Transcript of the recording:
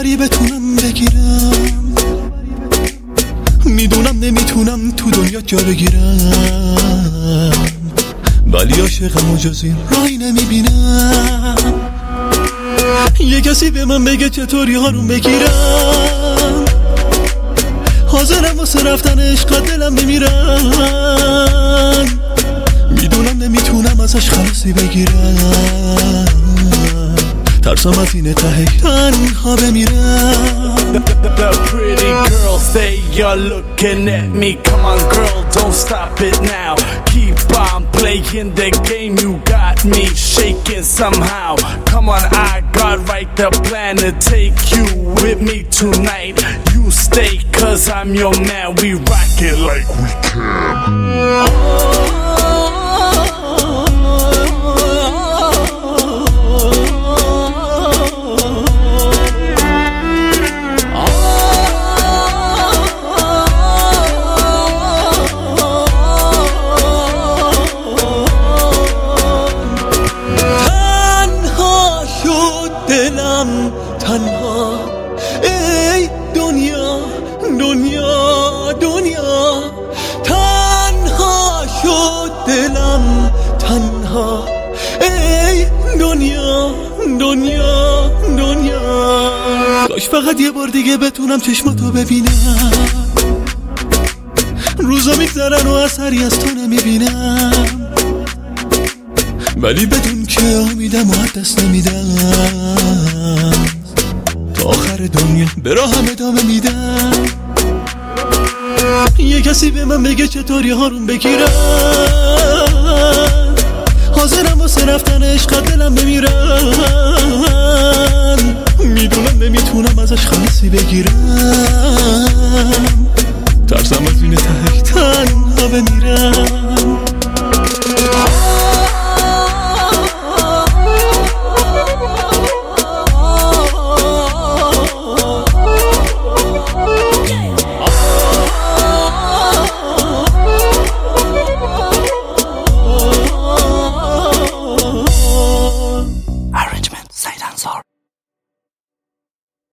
باوری بتونم بگیرم، میدونم نمیتونم تو دنیا جا بگیرم، ولی عاشقم و جز این راهی نمیبینم. یه کسی به من بگه چطوری حالون بگیرم، حاضرم واسه رفتن عشق دلم بمیرم، میدونم نمیتونم ازش خلاصی بگیرم، ترسم از اینه ته تنها بمیرم. The pretty girls, they are looking at me. Come on girl, don't stop it now. Keep on playing the game, you got me shaking somehow. Come on, I got right the plan to take you with me tonight. You stay cause I'm your man, we rock it like we can. تنها ای دنیا دنیا دنیا، تنها شد دلم تنها ای دنیا دنیا دنیا. کاش فقط یه بار دیگه بتونم چشماتو ببینم، روزا میگذرن و اثری از تو نمیبینم، ولی بدون که امیدم و دست نمیدم، تا آخر دنیا به راهم ادامه میدم. یه کسی به من بگه چطوری حالون بگیرم، حاضرم واسه رفتن عشق دلم بمیرم، میدونم نمیتونم ازش خلاصی بگیرم، ترسم از این ته تنها بمیرم.